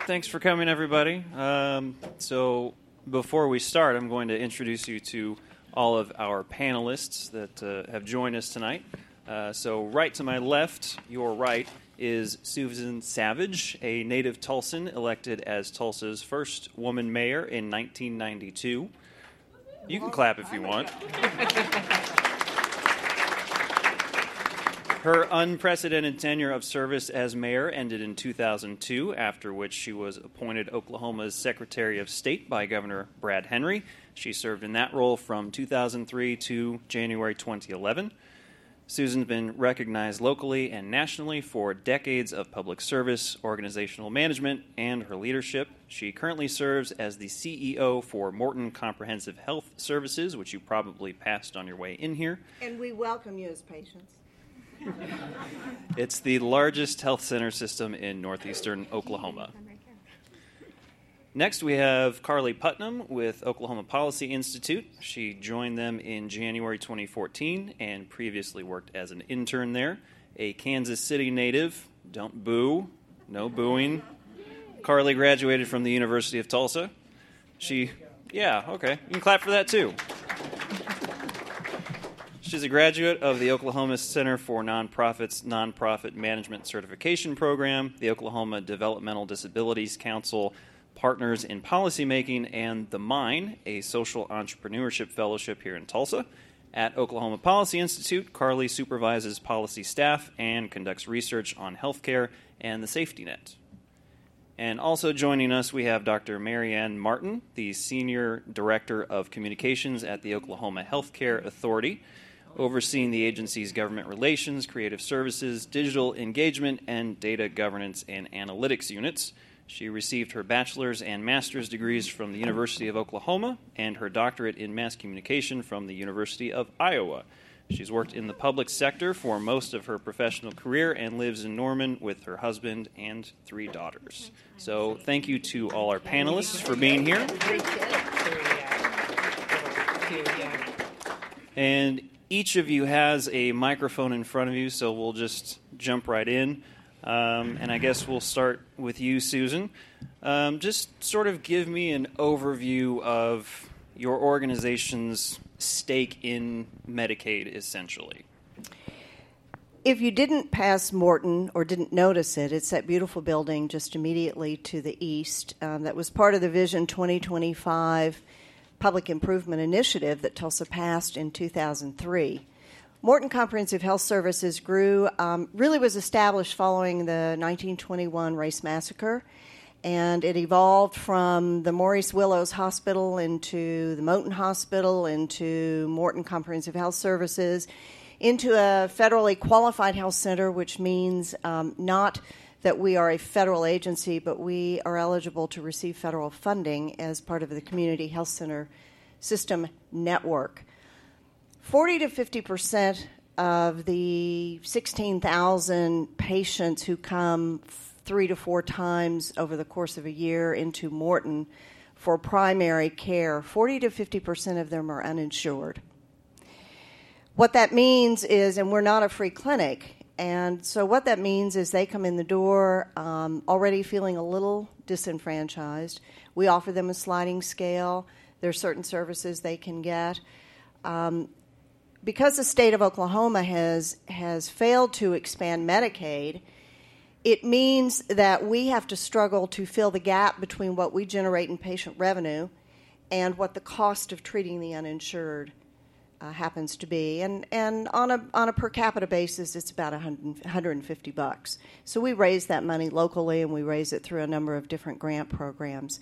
Thanks for coming, everybody. So before we start, I'm going to introduce you to all of our panelists that have joined us tonight. So right to my left, your right, is Susan Savage, a native Tulsan elected as Tulsa's first woman mayor in 1992. You can clap if you want. Her unprecedented tenure of service as mayor ended in 2002, after which she was appointed Oklahoma's Secretary of State by Governor Brad Henry. She served in that role from 2003 to January 2011. Susan's been recognized locally and nationally for decades of public service, organizational management, and her leadership. She currently serves as the CEO for Morton Comprehensive Health Services, which you probably passed on your way in here. And we welcome you as patients. It's the largest health center system in northeastern Oklahoma. Next, we have Carly Putnam with Oklahoma Policy Institute. She joined them in January 2014 and previously worked as an intern there. A Kansas City native. Don't boo. No booing. Carly graduated from the University of Tulsa. Yeah, okay. You can clap for that, too. She's a graduate of the Oklahoma Center for Nonprofits Nonprofit Management Certification Program, the Oklahoma Developmental Disabilities Council Partners in Policymaking, and the MINE, a social entrepreneurship fellowship here in Tulsa. At Oklahoma Policy Institute, Carly supervises policy staff and conducts research on healthcare and the safety net. And also joining us, we have Dr. Marianne Martin, the Senior Director of Communications at the Oklahoma Healthcare Authority, overseeing the agency's government relations, creative services, digital engagement, and data governance and analytics units. She received her bachelor's and master's degrees from the University of Oklahoma and her doctorate in mass communication from the University of Iowa. She's worked in the public sector for most of her professional career and lives in Norman with her husband and 3 daughters. So thank you to all our panelists for being here. And each of you has a microphone in front of you, so we'll just jump right in. And I guess we'll start with you, Susan. Just sort of give me an overview of your organization's stake in Medicaid, essentially. If you didn't pass Morton or didn't notice it, it's that beautiful building just immediately to the east that was part of the Vision 2025 Public Improvement Initiative that Tulsa passed in 2003. Morton Comprehensive Health Services really was established following the 1921 race massacre, and it evolved from the Maurice Willows Hospital into the Moton Hospital, into Morton Comprehensive Health Services, into a federally qualified health center, which means not that we are a federal agency, but we are eligible to receive federal funding as part of the Community Health Center System Network. 40 to 50% of the 16,000 patients who come 3 to 4 times over the course of a year into Morton for primary care, 40 to 50% of them are uninsured. What that means is, and we're not a free clinic, and so what that means is they come in the door already feeling a little disenfranchised. We offer them a sliding scale. There are certain services they can get. Because the state of Oklahoma has failed to expand Medicaid, it means that we have to struggle to fill the gap between what we generate in patient revenue and what the cost of treating the uninsured happens to be, and on a per capita basis, it's about $150. So we raise that money locally, and we raise it through a number of different grant programs.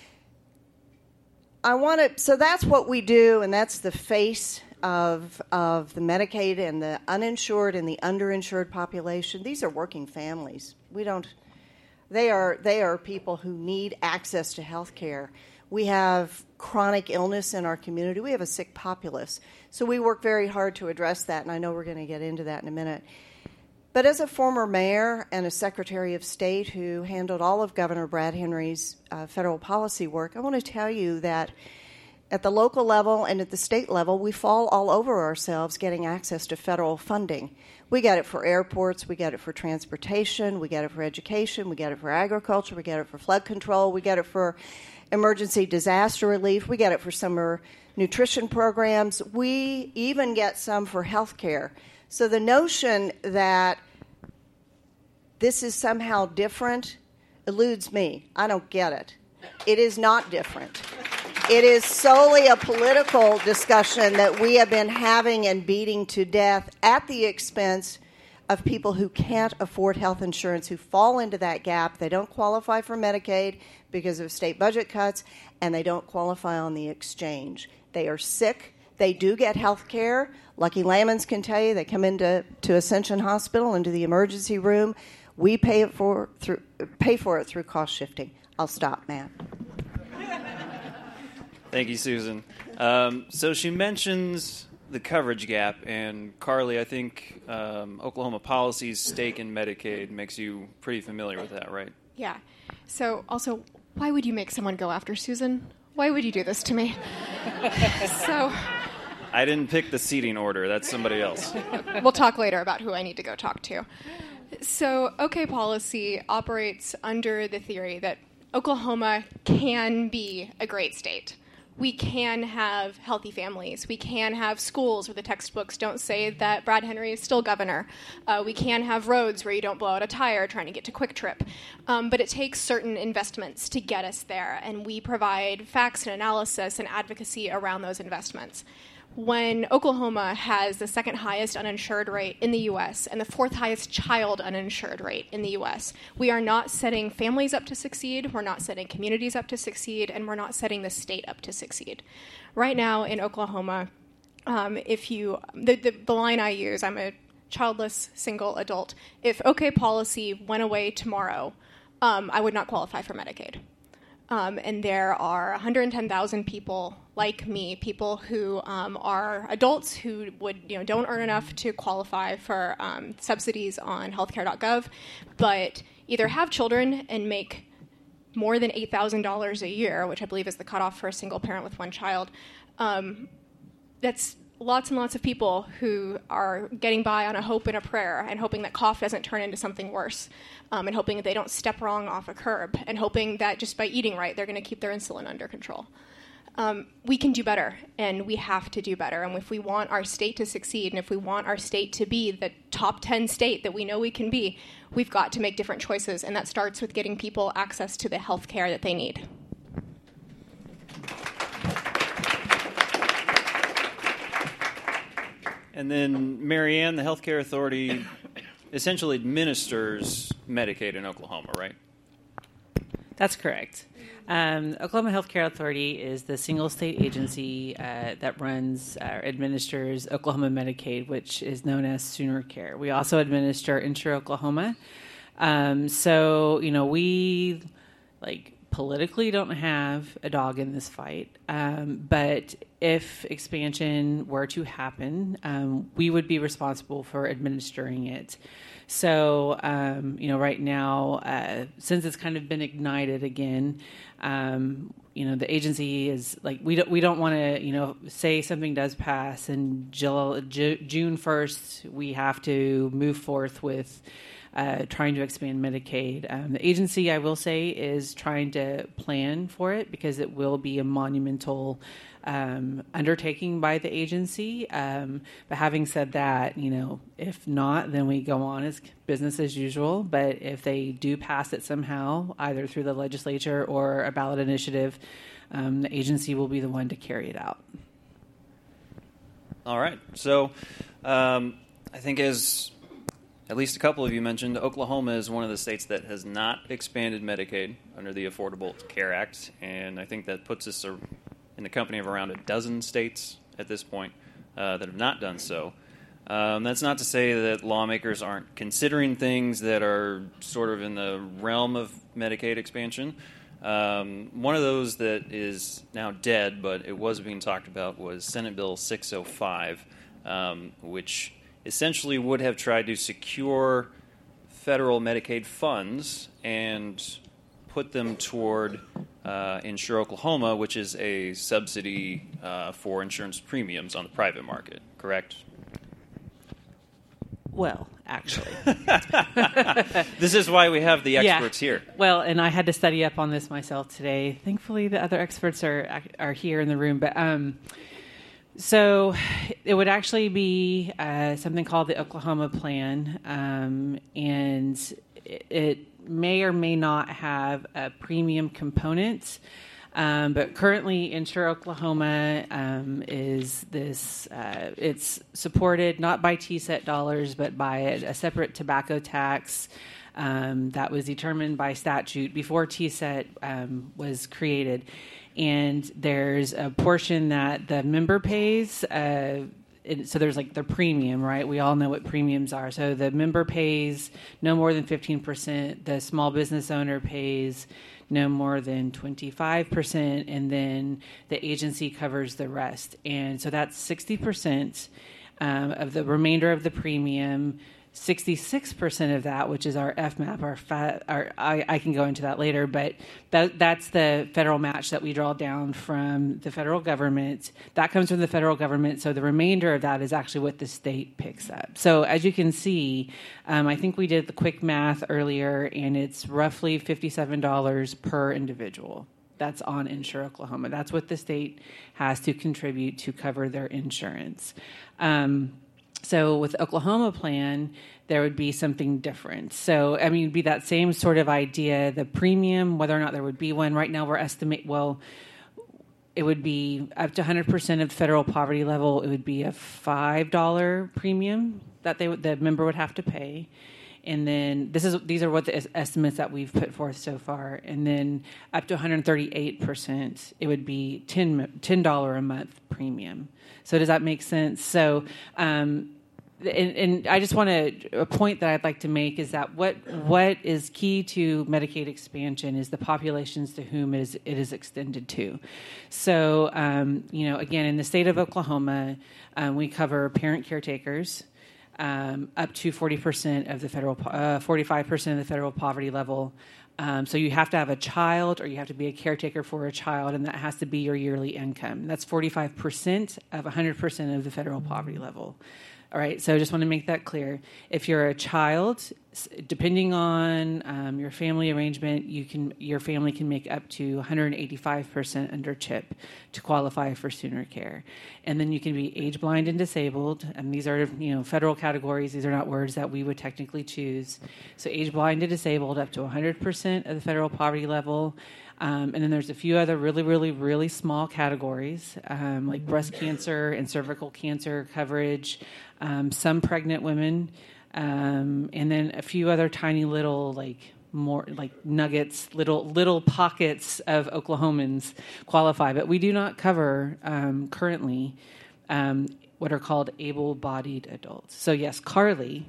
So that's what we do, and that's the face of the Medicaid and the uninsured and the underinsured population. These are working families. They are people who need access to health care. We have chronic illness in our community. We have a sick populace. So we work very hard to address that, and I know we're going to get into that in a minute. But as a former mayor and a Secretary of State who handled all of Governor Brad Henry's federal policy work, I want to tell you that at the local level and at the state level, we fall all over ourselves getting access to federal funding. We get it for airports, we get it for transportation, we get it for education, we get it for agriculture, we get it for flood control, we get it for emergency disaster relief, we get it for summer nutrition programs, we even get some for health care. So the notion that this is somehow different eludes me. I don't get it. It is not different. It is solely a political discussion that we have been having and beating to death at the expense of people who can't afford health insurance, who fall into that gap. They don't qualify for Medicaid because of state budget cuts, and they don't qualify on the exchange. They are sick. They do get health care. Lucky Lamans can tell you they come into Ascension Hospital, into the emergency room. We pay for it through cost shifting. I'll stop, Matt. Thank you, Susan. So she mentions the coverage gap, and Carly, I think Oklahoma Policy's stake in Medicaid makes you pretty familiar with that, right? Yeah. So also, why would you make someone go after Susan? Why would you do this to me? So I didn't pick the seating order. That's somebody else. We'll talk later about who I need to go talk to. So OK Policy operates under the theory that Oklahoma can be a great state. We can have healthy families. We can have schools where the textbooks don't say that Brad Henry is still governor. We can have roads where you don't blow out a tire trying to get to Quick Trip. But it takes certain investments to get us there, and we provide facts and analysis and advocacy around those investments. When Oklahoma has the second highest uninsured rate in the U.S. and the fourth highest child uninsured rate in the U.S., we are not setting families up to succeed, we're not setting communities up to succeed, and we're not setting the state up to succeed. Right now in Oklahoma, the line I use, I'm a childless single adult. If OK Policy went away tomorrow, I would not qualify for Medicaid. And there are 110,000 people like me, people who are adults who don't earn enough to qualify for subsidies on healthcare.gov, but either have children and make more than $8,000 a year, which I believe is the cutoff for a single parent with one child. That's lots and lots of people who are getting by on a hope and a prayer and hoping that cough doesn't turn into something worse, and hoping that they don't step wrong off a curb, and hoping that just by eating right, they're going to keep their insulin under control. We can do better, and we have to do better. And if we want our state to succeed, and if we want our state to be the top 10 state that we know we can be, we've got to make different choices, and that starts with getting people access to the health care that they need. And then Marianne, the Healthcare Authority, essentially administers Medicaid in Oklahoma, right? That's correct. Oklahoma Healthcare Authority is the single state agency that runs or administers Oklahoma Medicaid, which is known as Sooner Care. We also administer Insure Oklahoma. We politically don't have a dog in this fight, but if expansion were to happen, we would be responsible for administering it. So, right now, since it's kind of been ignited again, the agency is we don't want to, say something does pass and June 1st, we have to move forth with trying to expand Medicaid. The agency, I will say, is trying to plan for it because it will be a monumental undertaking by the agency. But having said that, if not, then we go on as business as usual. But if they do pass it somehow, either through the legislature or a ballot initiative, the agency will be the one to carry it out. All right. So I think as at least a couple of you mentioned, Oklahoma is one of the states that has not expanded Medicaid under the Affordable Care Act, and I think that puts us in the company of around a dozen states at this point that have not done so. That's not to say that lawmakers aren't considering things that are sort of in the realm of Medicaid expansion. One of those that is now dead, but it was being talked about, was Senate Bill 605, which essentially would have tried to secure federal Medicaid funds and put them toward Insure Oklahoma, which is a subsidy for insurance premiums on the private market, correct? Well, actually. This is why we have the experts here. Well, and I had to study up on this myself today. Thankfully, the other experts are here in the room. But so it would actually be something called the Oklahoma Plan, and it may or may not have a premium component. But currently, Insure Oklahoma is this. It's supported not by TSET dollars, but by a separate tobacco tax that was determined by statute before TSET was created. And there's a portion that the member pays. So there's like the premium, right? We all know what premiums are. So the member pays no more than 15%. The small business owner pays no more than 25%, and then the agency covers the rest. And so that's 60% of the remainder of the premium. 66% of that, which is our FMAP, I can go into that later, but that's the federal match that we draw down from the federal government. That comes from the federal government, so the remainder of that is actually what the state picks up. So as you can see, I think we did the quick math earlier, and it's roughly $57 per individual. That's on Insure Oklahoma. That's what the state has to contribute to cover their insurance. So with the Oklahoma plan, there would be something different. So, I mean, it'd be that same sort of idea, the premium, whether or not there would be one. Right now we're it would be up to 100% of the federal poverty level. It would be a $5 premium that the member would have to pay. And then these are what the estimates that we've put forth so far. And then up to 138%, it would be $10 a month premium. So does that make sense? So, and I just want a point that I'd like to make is that what is key to Medicaid expansion is the populations to whom it is extended to. So, again, in the state of Oklahoma, we cover parent caretakers. Up to 40% of the federal, 45% of the federal poverty level. So you have to have a child, or you have to be a caretaker for a child, and that has to be your yearly income. That's 45% of 100% of the federal poverty level. All right, so I just want to make that clear. If you're a child, depending on your family arrangement, your family can make up to 185% under CHIP to qualify for Sooner Care. And then you can be age blind and disabled, and these are federal categories. These are not words that we would technically choose. So age blind and disabled up to 100% of the federal poverty level. And then there's a few other really, really, really small categories, like breast cancer and cervical cancer coverage, some pregnant women, and then a few other tiny little, more like nuggets, little pockets of Oklahomans qualify. But we do not cover currently what are called able-bodied adults. So yes, Carly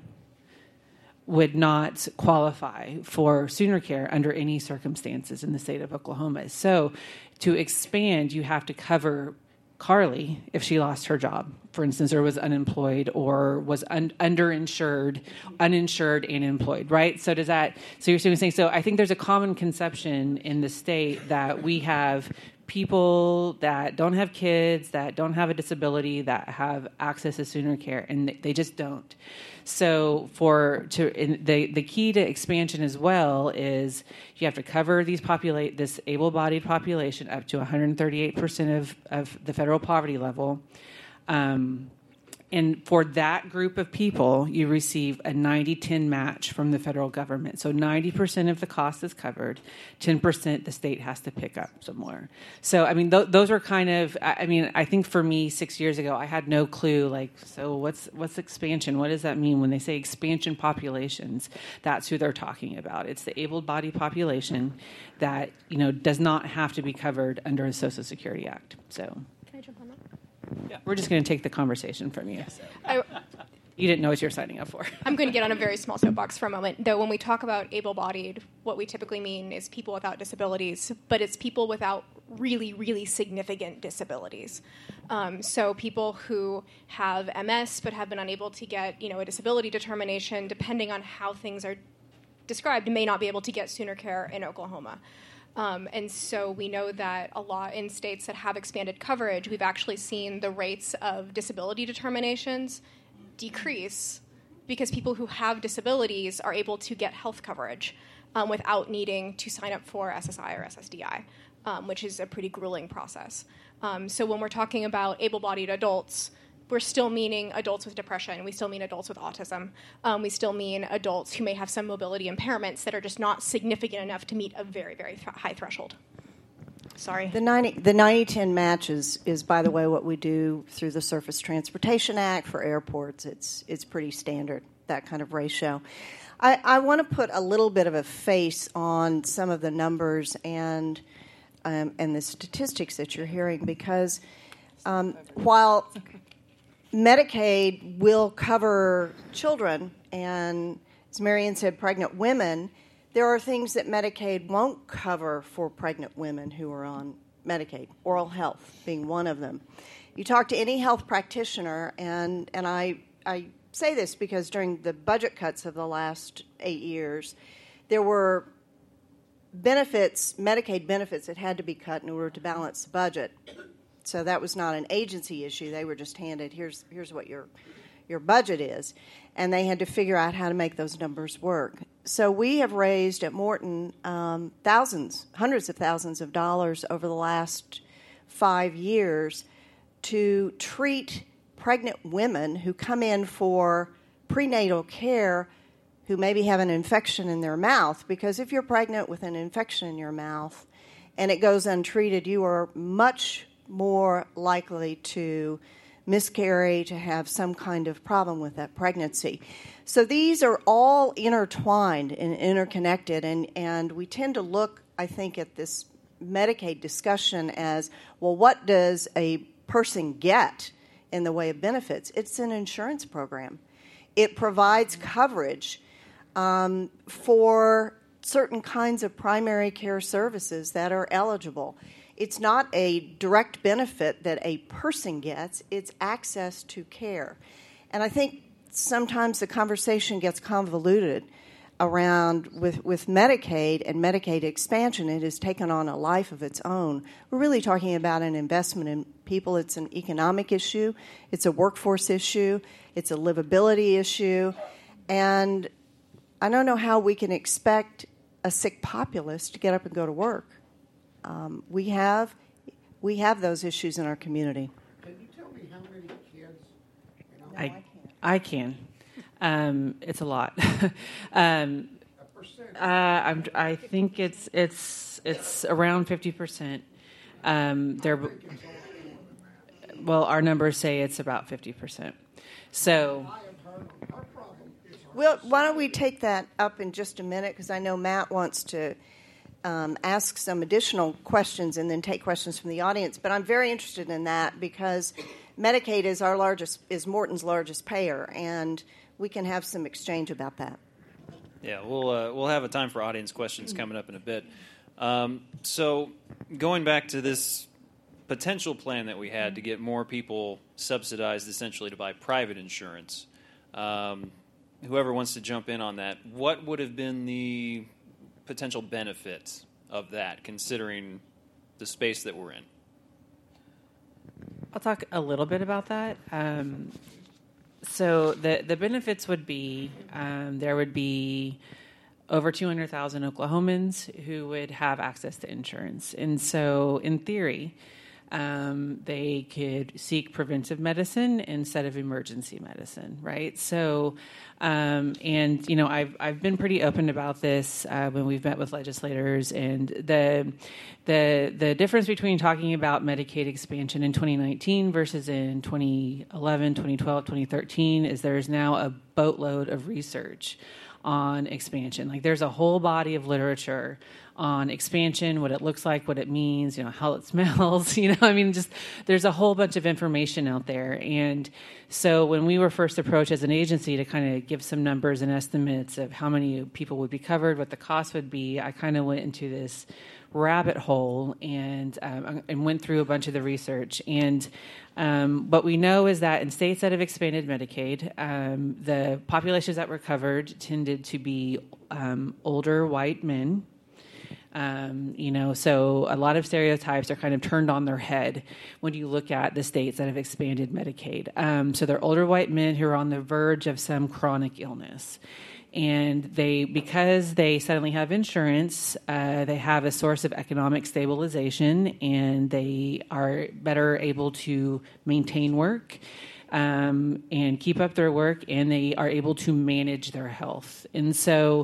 would not qualify for Sooner Care under any circumstances in the state of Oklahoma. So to expand, you have to cover Carly if she lost her job, for instance, or was unemployed, or was uninsured and employed, right? So you're saying, so I think there's a common conception in the state that we have people that don't have kids, that don't have a disability, that have access to Sooner Care, and they just don't. So the key to expansion as well is you have to cover this able-bodied population up to 138% of the federal poverty level. And for that group of people, you receive a 90-10 match from the federal government. So 90% of the cost is covered, 10% the state has to pick up somewhere. So, I mean, those are kind of, I think for me 6 years ago, I had no clue, so what's expansion? What does that mean? When they say expansion populations, that's who they're talking about. It's the able-bodied population that, does not have to be covered under the Social Security Act. So. Can I jump on that? Yeah. We're just going to take the conversation from you. So. You didn't know what you were signing up for. I'm going to get on a very small soapbox for a moment. Though when we talk about able-bodied, what we typically mean is people without disabilities, but it's people without really, really significant disabilities. So people who have MS but have been unable to get, a disability determination, depending on how things are described may not be able to get sooner care in Oklahoma. And so we know that a lot in states that have expanded coverage, we've actually seen the rates of disability determinations decrease because people who have disabilities are able to get health coverage without needing to sign up for SSI or SSDI, which is a pretty grueling process. So when we're talking about able-bodied adults, we're still meaning adults with depression. We still mean adults with autism. We still mean adults who may have some mobility impairments that are just not significant enough to meet a very, very high threshold. Sorry. The 90-10 match is, by the way, what we do through the Surface Transportation Act for airports. It's pretty standard, that kind of ratio. I want to put a little bit of a face on some of the numbers and the statistics that you're hearing, because while Medicaid will cover children and, as Marian said, pregnant women, there are things that Medicaid won't cover for pregnant women who are on Medicaid, oral health being one of them. You talk to any health practitioner, and I say this because during the budget cuts of the last 8 years, there were benefits, Medicaid benefits, that had to be cut in order to balance the budget. So that was not an agency issue. They were just handed, here's what your budget is. And they had to figure out how to make those numbers work. So we have raised at Morton hundreds of thousands of dollars over the last 5 years to treat pregnant women who come in for prenatal care who maybe have an infection in their mouth. Because if you're pregnant with an infection in your mouth and it goes untreated, you are much more likely to miscarry, to have some kind of problem with that pregnancy. So these are all intertwined and interconnected, and we tend to look, I think, at this Medicaid discussion as, well, what does a person get in the way of benefits? It's an insurance program. It provides coverage for certain kinds of primary care services that are eligible. It's not a direct benefit that a person gets. It's access to care. And I think sometimes the conversation gets convoluted around with Medicaid and Medicaid expansion. It has taken on a life of its own. We're really talking about an investment in people. It's an economic issue. It's a workforce issue. It's a livability issue. And I don't know how we can expect a sick populace to get up and go to work. We have those issues in our community. Can you tell me how many kids? I can. It's a lot. A percent. I think it's around 50%. Well, our numbers say it's about 50%. So. Well, why don't we take that up in just a minute, because I know Matt wants to ask some additional questions and then take questions from the audience. But I'm very interested in that because Medicaid is Morton's largest payer, and we can have some exchange about that. Yeah, we'll have a time for audience questions coming up in a bit. So going back to this potential plan that we had to get more people subsidized essentially to buy private insurance, whoever wants to jump in on that, what would have been the potential benefit of that, considering the space that we're in? I'll talk a little bit about that. So the benefits would be there would be over 200,000 Oklahomans who would have access to insurance. And so in theory, they could seek preventive medicine instead of emergency medicine, right? So, and you know, I've been pretty open about this when we've met with legislators, and the difference between talking about Medicaid expansion in 2019 versus in 2011, 2012, 2013 is there's now a boatload of research on expansion. Like there's a whole body of literature on expansion, what it looks like, what it means, you know, how it smells, you know, I mean, just there's a whole bunch of information out there. And so when we were first approached as an agency to kind of give some numbers and estimates of how many people would be covered, what the cost would be, I kind of went into this rabbit hole and went through a bunch of the research. And what we know is that in states that have expanded Medicaid, the populations that were covered tended to be older white men. So a lot of stereotypes are kind of turned on their head when you look at the states that have expanded Medicaid. So they're older white men who are on the verge of some chronic illness. And because they suddenly have insurance, they have a source of economic stabilization, and they are better able to maintain work and keep up their work, and they are able to manage their health. And so,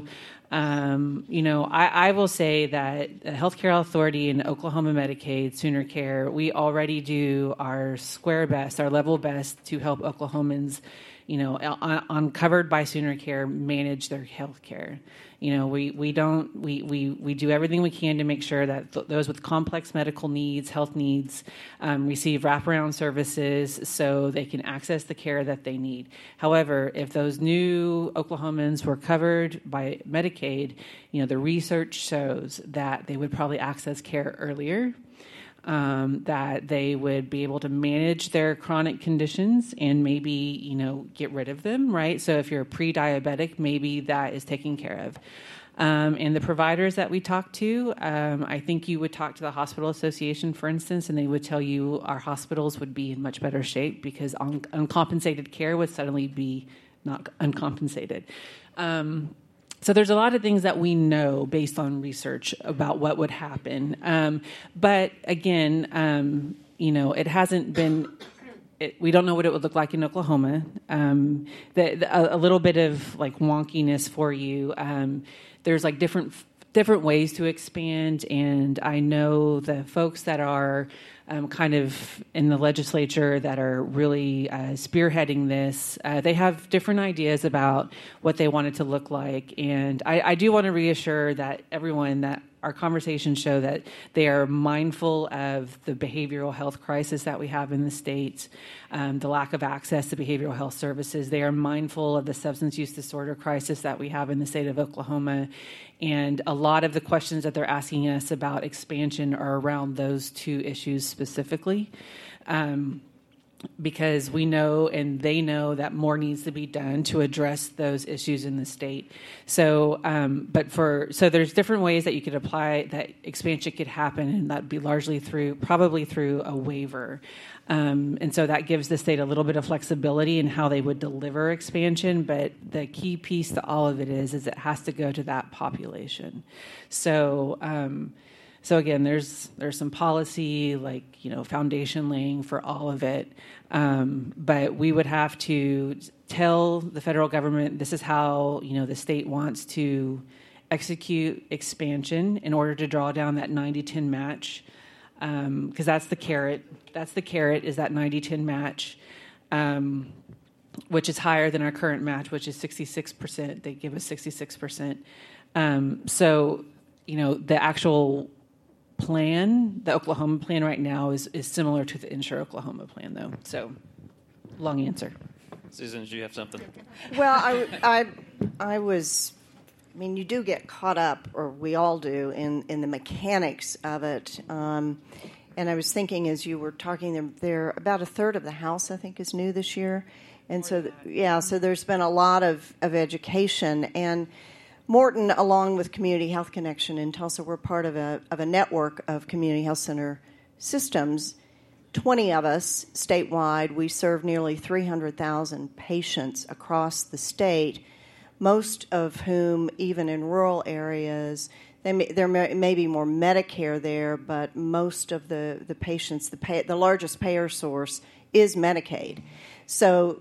I will say that the Healthcare Authority and Oklahoma Medicaid, Sooner Care, we already do our square best, our level best to help Oklahomans, on covered by Sooner Care, manage their health care. We do everything we can to make sure that those with complex medical needs, health needs, receive wraparound services so they can access the care that they need. However, if those new Oklahomans were covered by Medicaid, the research shows that they would probably access care earlier. That they would be able to manage their chronic conditions and maybe, get rid of them, right? So if you're pre-diabetic, maybe that is taken care of. And the providers that we talk to, I think you would talk to the Hospital Association, for instance, and they would tell you our hospitals would be in much better shape because uncompensated care would suddenly be not uncompensated. So there's a lot of things that we know based on research about what would happen. But again, it hasn't been... we don't know what it would look like in Oklahoma. A little bit of like wonkiness for you. There's like different ways to expand, and I know the folks that are kind of in the legislature that are really spearheading this, they have different ideas about what they want it to look like. And I do want to reassure that everyone that our conversations show that they are mindful of the behavioral health crisis that we have in the state, the lack of access to behavioral health services. They are mindful of the substance use disorder crisis that we have in the state of Oklahoma. And a lot of the questions that they're asking us about expansion are around those two issues specifically. Because we know and they know that more needs to be done to address those issues in the state. So, so there's different ways that you could apply that expansion could happen, and that'd be largely probably through a waiver. And so that gives the state a little bit of flexibility in how they would deliver expansion, but the key piece to all of it is it has to go to that population. So again, there's some policy, like, foundation laying for all of it. But we would have to tell the federal government this is how, the state wants to execute expansion in order to draw down that 90-10 match. Because that's the carrot. That's the carrot, is that 90-10 match, which is higher than our current match, which is 66%. They give us 66%. So, the actual plan, the Oklahoma plan right now is similar to the Insure Oklahoma plan, though. So, long answer. Susan, did you have something? Well, you do get caught up, or we all do, in the mechanics of it. And I was thinking as you were talking, there about a third of the House, I think, is new this year. And so there's been a lot of education. And Morton, along with Community Health Connection in Tulsa, we're part of a network of community health center systems. 20 of us statewide. We serve nearly 300,000 patients across the state, most of whom, even in rural areas, there may be more Medicare there, but most of the patients, the largest payer source is Medicaid. So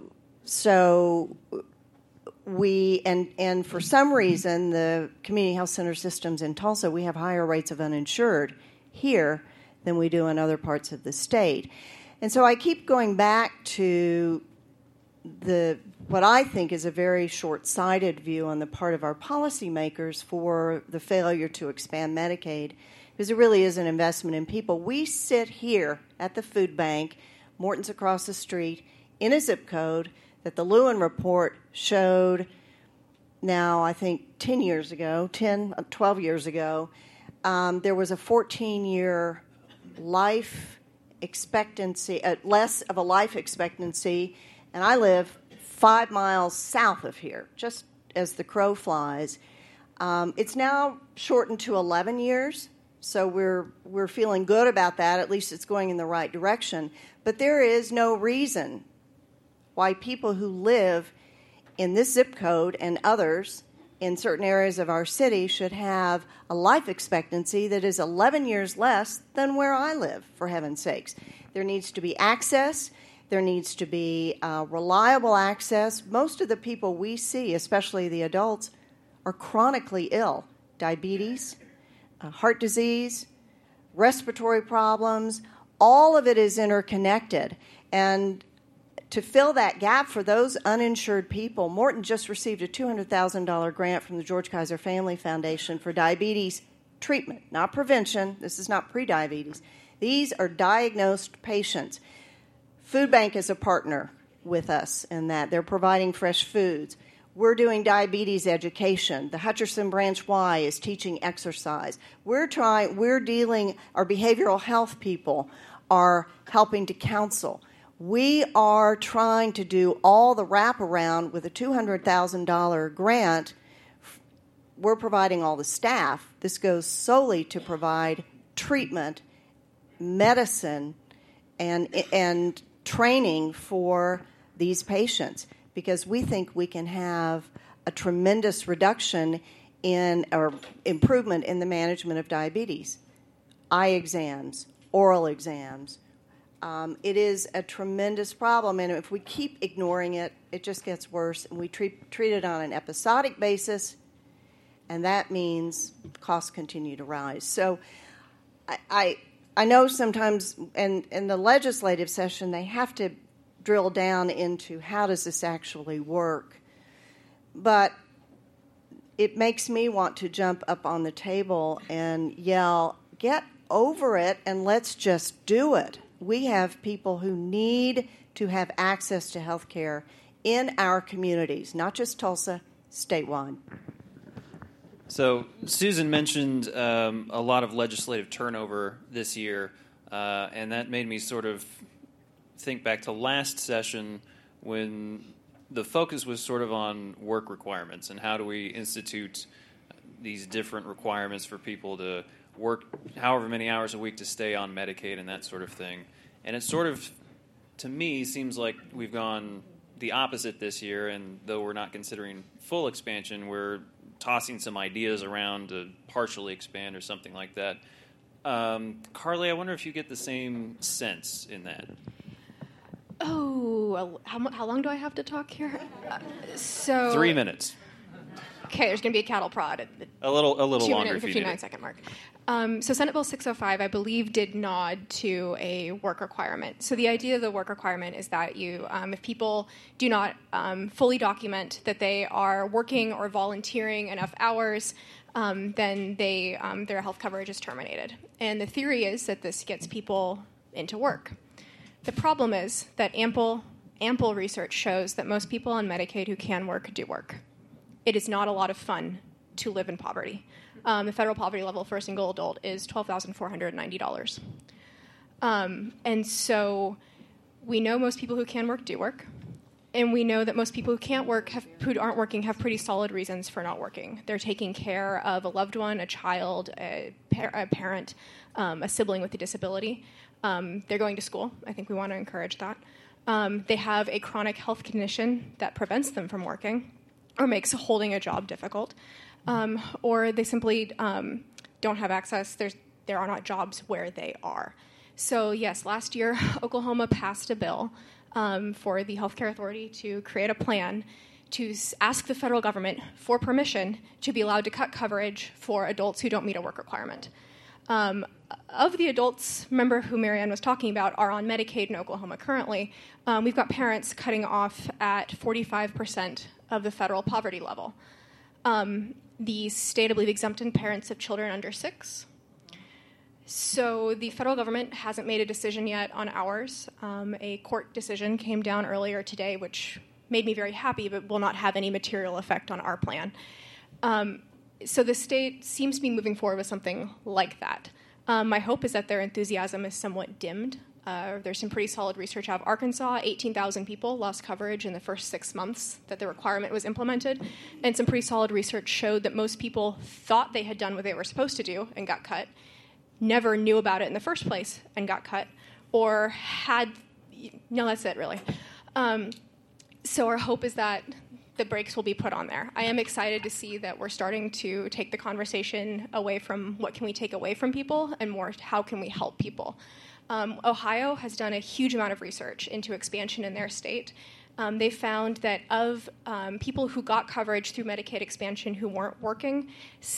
we and for some reason the community health center systems in Tulsa, we have higher rates of uninsured here than we do in other parts of the state. And so I keep going back to what I think is a very short-sighted view on the part of our policymakers for the failure to expand Medicaid, because it really is an investment in people. We sit here at the food bank, Morton's across the street, in a zip code that the Lewin report showed now, I think 12 years ago, there was a 14-year life expectancy, less of a life expectancy, and I live 5 miles south of here, just as the crow flies. It's now shortened to 11 years, so we're feeling good about that. At least it's going in the right direction. But there is no reason why people who live in this zip code and others in certain areas of our city should have a life expectancy that is 11 years less than where I live, for heaven's sakes. There needs to be access. There needs to be reliable access. Most of the people we see, especially the adults, are chronically ill. Diabetes, heart disease, respiratory problems, all of it is interconnected. And to fill that gap for those uninsured people, Morton just received a $200,000 grant from the George Kaiser Family Foundation for diabetes treatment, not prevention. This is not prediabetes. These are diagnosed patients. Food Bank is a partner with us in that. They're providing fresh foods. We're doing diabetes education. The Hutcherson Branch Y is teaching exercise. Our behavioral health people are helping to counsel. We are trying to do all the wraparound with a $200,000 grant. We're providing all the staff. This goes solely to provide treatment, medicine, and training for these patients, because we think we can have a tremendous reduction or improvement in the management of diabetes. Eye exams, oral exams. It is a tremendous problem, and if we keep ignoring it, it just gets worse, and we treat it on an episodic basis, and that means costs continue to rise. So I know sometimes in the legislative session they have to drill down into how does this actually work, but it makes me want to jump up on the table and yell, get over it and let's just do it. We have people who need to have access to health care in our communities, not just Tulsa, statewide. So Susan mentioned a lot of legislative turnover this year, and that made me sort of think back to last session when the focus was sort of on work requirements and how do we institute these different requirements for people to work however many hours a week to stay on Medicaid and that sort of thing. And it sort of, to me, seems like we've gone the opposite this year, and though we're not considering full expansion, we're tossing some ideas around to partially expand or something like that. Carly, I wonder if you get the same sense in that. Oh, how long do I have to talk here? 3 minutes. Okay, there's going to be a cattle prod at the A little 2 longer minute and if you need 59 it. second mark. So Senate Bill 605, I believe, did nod to a work requirement. So the idea of the work requirement is that you, if people do not fully document that they are working or volunteering enough hours, then their health coverage is terminated. And the theory is that this gets people into work. The problem is that ample research shows that most people on Medicaid who can work do work. It is not a lot of fun to live in poverty. The federal poverty level for a single adult is $12,490. And so we know most people who can work do work. And we know that most people who can't work, who aren't working, have pretty solid reasons for not working. They're taking care of a loved one, a child, a parent, a sibling with a disability. They're going to school. I think we want to encourage that. They have a chronic health condition that prevents them from working or makes holding a job difficult. Or they simply don't have access. There are not jobs where they are. So yes, last year, Oklahoma passed a bill for the Healthcare Authority to create a plan to ask the federal government for permission to be allowed to cut coverage for adults who don't meet a work requirement. Of the adults, remember who Marianne was talking about, are on Medicaid in Oklahoma currently. We've got parents cutting off at 45% of the federal poverty level. The state, I believe, exempted parents of children under 6. So the federal government hasn't made a decision yet on ours. A court decision came down earlier today, which made me very happy, but will not have any material effect on our plan. So the state seems to be moving forward with something like that. My hope is that their enthusiasm is somewhat dimmed. There's some pretty solid research out of Arkansas. 18,000 people lost coverage in the first 6 months that the requirement was implemented. And some pretty solid research showed that most people thought they had done what they were supposed to do and got cut, never knew about it in the first place and got cut, or had... No, that's it, really. So our hope is that the brakes will be put on there. I am excited to see that we're starting to take the conversation away from what can we take away from people and more how can we help people. Ohio has done a huge amount of research into expansion in their state. They found that of people who got coverage through Medicaid expansion who weren't working,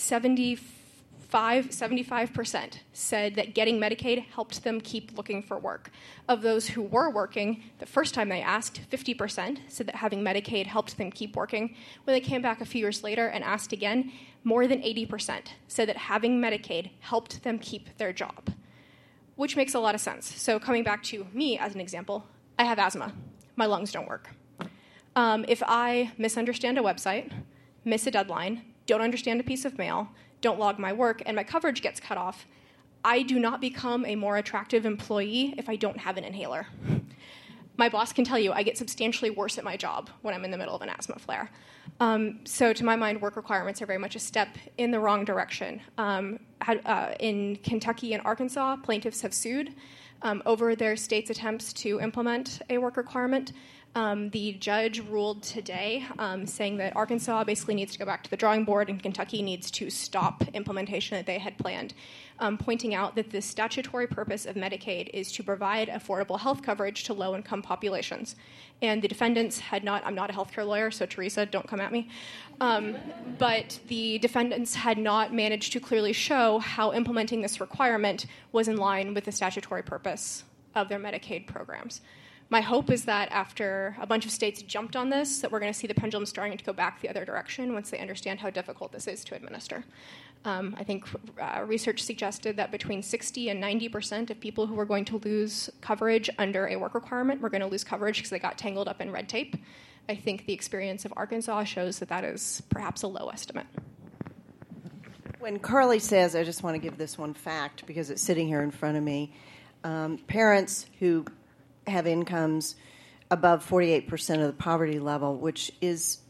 75% said that getting Medicaid helped them keep looking for work. Of those who were working, the first time they asked, 50% said that having Medicaid helped them keep working. When they came back a few years later and asked again, more than 80% said that having Medicaid helped them keep their job, which makes a lot of sense. So coming back to me as an example, I have asthma. My lungs don't work. If I misunderstand a website, miss a deadline, don't understand a piece of mail, don't log my work, and my coverage gets cut off, I do not become a more attractive employee if I don't have an inhaler. My boss can tell you I get substantially worse at my job when I'm in the middle of an asthma flare. So to my mind, work requirements are very much a step in the wrong direction. In Kentucky and Arkansas, plaintiffs have sued over their state's attempts to implement a work requirement. The judge ruled today saying that Arkansas basically needs to go back to the drawing board and Kentucky needs to stop implementation that they had planned, pointing out that the statutory purpose of Medicaid is to provide affordable health coverage to low-income populations. And the defendants had not, I'm not a healthcare lawyer, so Teresa, don't come at me, but the defendants had not managed to clearly show how implementing this requirement was in line with the statutory purpose of their Medicaid programs. My hope is that after a bunch of states jumped on this, that we're going to see the pendulum starting to go back the other direction once they understand how difficult this is to administer. I think research suggested that between 60 and 90% of people who were going to lose coverage under a work requirement were going to lose coverage because they got tangled up in red tape. I think the experience of Arkansas shows that that is perhaps a low estimate. When Carly says, I just want to give this one fact because it's sitting here in front of me, parents who have incomes above 48% of the poverty level, which is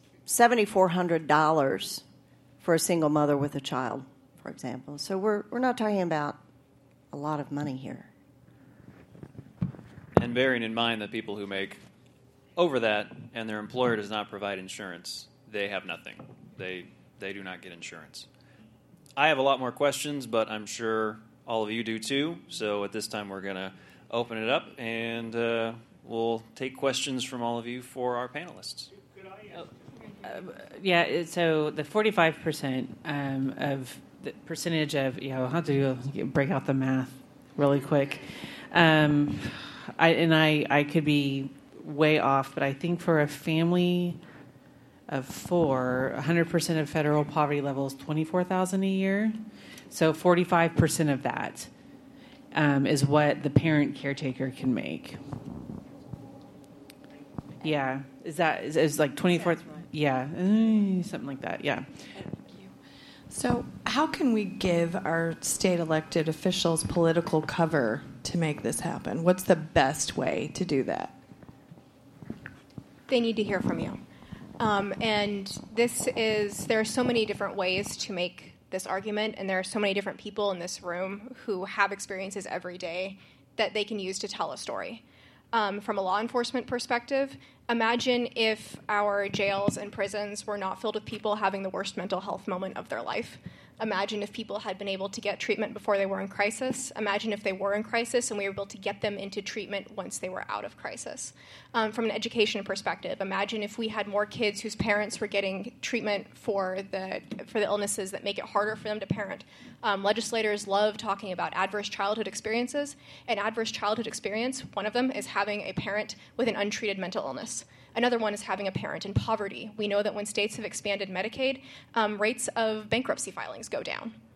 $7,400 for a single mother with a child, for example. So we're not talking about a lot of money here. And bearing in mind that people who make over that and their employer does not provide insurance, they have nothing. They do not get insurance. I have a lot more questions, but I'm sure all of you do too. So at this time we're going to open it up, and we'll take questions from all of you for our panelists. So the 45% of the percentage of, I'll have to break out the math really quick. I could be way off, but I think for a family of 4, 100% of federal poverty level is $24,000 a year. So 45% of that is what the parent caretaker can make. Yeah, is like 24? Right. Yeah, something like that. Yeah. So, how can we give our state elected officials political cover to make this happen? What's the best way to do that? They need to hear from you, and there are so many different ways to make this argument, and there are so many different people in this room who have experiences every day that they can use to tell a story. From a law enforcement perspective, imagine if our jails and prisons were not filled with people having the worst mental health moment of their life. Imagine if people had been able to get treatment before they were in crisis. Imagine if they were in crisis and we were able to get them into treatment once they were out of crisis. From an education perspective, imagine if we had more kids whose parents were getting treatment for the illnesses that make it harder for them to parent. Legislators love talking about adverse childhood experiences. An adverse childhood experience, one of them is having a parent with an untreated mental illness. Another one is having a parent in poverty. We know that when states have expanded Medicaid, rates of bankruptcy filings go down.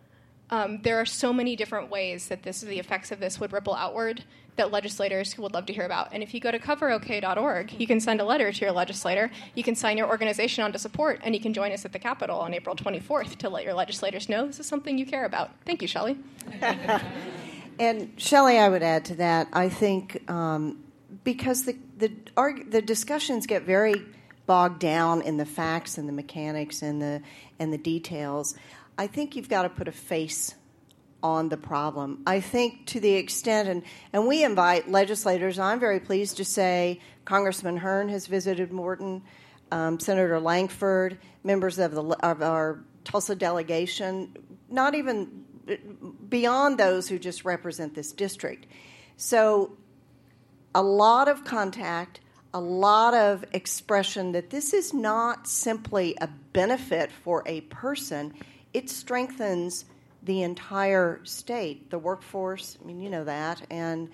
There are so many different ways that the effects of this would ripple outward that legislators would love to hear about. And if you go to coverok.org, you can send a letter to your legislator, you can sign your organization on to support, and you can join us at the Capitol on April 24th to let your legislators know this is something you care about. Thank you, Shelley. And Shelley, I would add to that, I think because the discussions get very bogged down in the facts and the mechanics and the details, I think you've got to put a face on the problem. I think to the extent, and we invite legislators, I'm very pleased to say Congressman Hearn has visited Morton, Senator Langford, members of our Tulsa delegation, not even beyond those who just represent this district. So a lot of contact, a lot of expression that this is not simply a benefit for a person, it strengthens the entire state, the workforce. I mean, you know that, and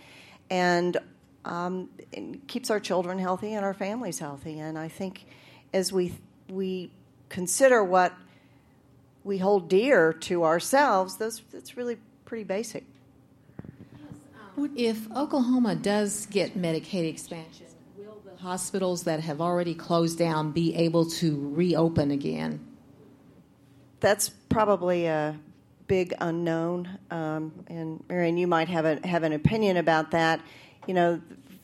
it keeps our children healthy and our families healthy. And I think as we consider what we hold dear to ourselves, that's really pretty basic. If Oklahoma does get Medicaid expansion, will the hospitals that have already closed down be able to reopen again? That's probably a big unknown, and Marion, you might have an opinion about that. You know,